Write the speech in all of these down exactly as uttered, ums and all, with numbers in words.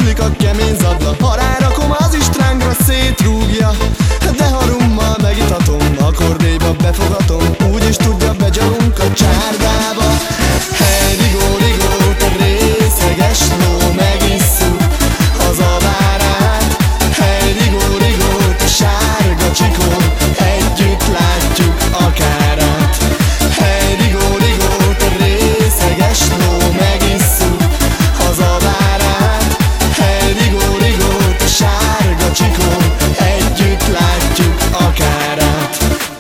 hullik a kemény zabda. Ha rárakom, az is trángra szétrúgja. De ha rummal megitatom, akkor déjba befogatom. Úgyis tudja, begyalunk a csárdába. Hey, rigó, rigó, te részeges ló, megisszuk az avárát. Hey, rigó, rigó, te sárga csikó, együtt látjuk a kárát. Hey, rigó, rigó, te részeges ló, megisszuk az avárát. Hey, rigó, rigó, te sárga csikó, együtt látjuk a kárát.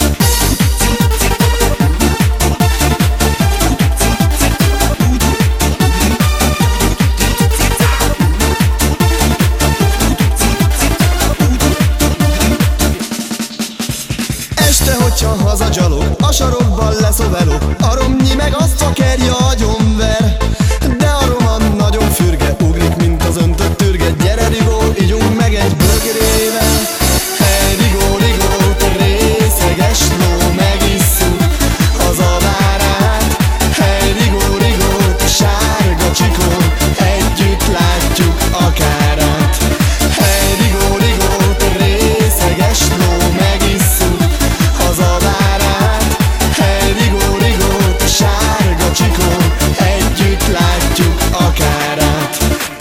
Este, hogyha hazadzsalok, a sarokban leszovelok, a romnyi meg azt fakerja agyonver. De a roman nagyon fürge, ugrik, mint az öntött türge. Gyere, rigó, ígyunk meg egy bögrével. Hey, rigó, rigó, te részeges ló, megisszuk az avárát. Hey, rigó, rigó, te sárga csikó, együtt látjuk a kárát. Hey, rigó, rigó, te részeges ló, megisszuk az avárát. Hey, rigó, rigó, te sárga csikó, együtt látjuk a kárát.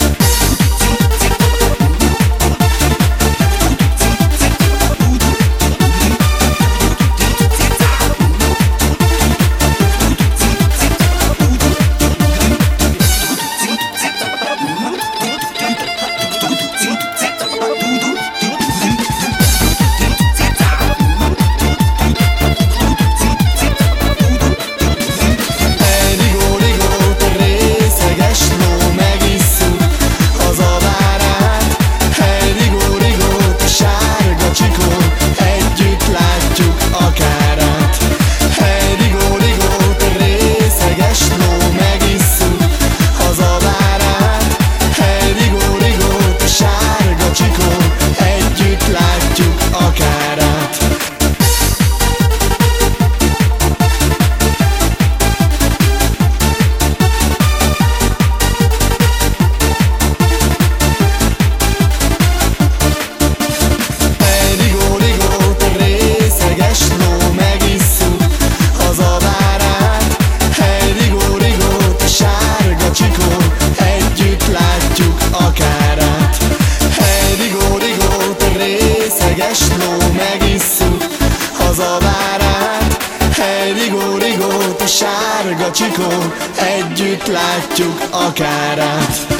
Ló, megisszuk az avárát. Hey, rigó, rigó, te sárga csikó, együtt látjuk a kárát.